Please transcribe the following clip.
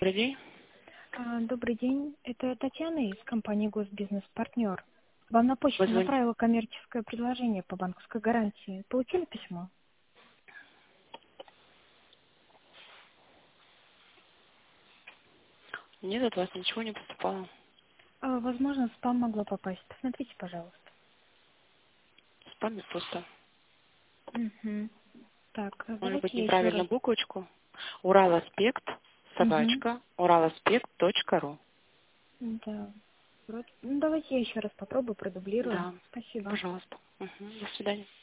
Добрый день. Добрый день. Это Татьяна из компании «Госбизнес-партнер». Вам на почту Позвони. направила коммерческое предложение по банковской гарантии. Получили письмо? Нет, от вас ничего не поступало. Возможно, в спам могло попасть. Посмотрите, пожалуйста. В спаме пусто. Угу. Так, Может давайте быть, я еще неправильно раз. буквочку. Ураласпект, Угу. ураласпект.ру. Да. Давайте я еще раз попробую, продублирую. Да, Спасибо. пожалуйста. До свидания.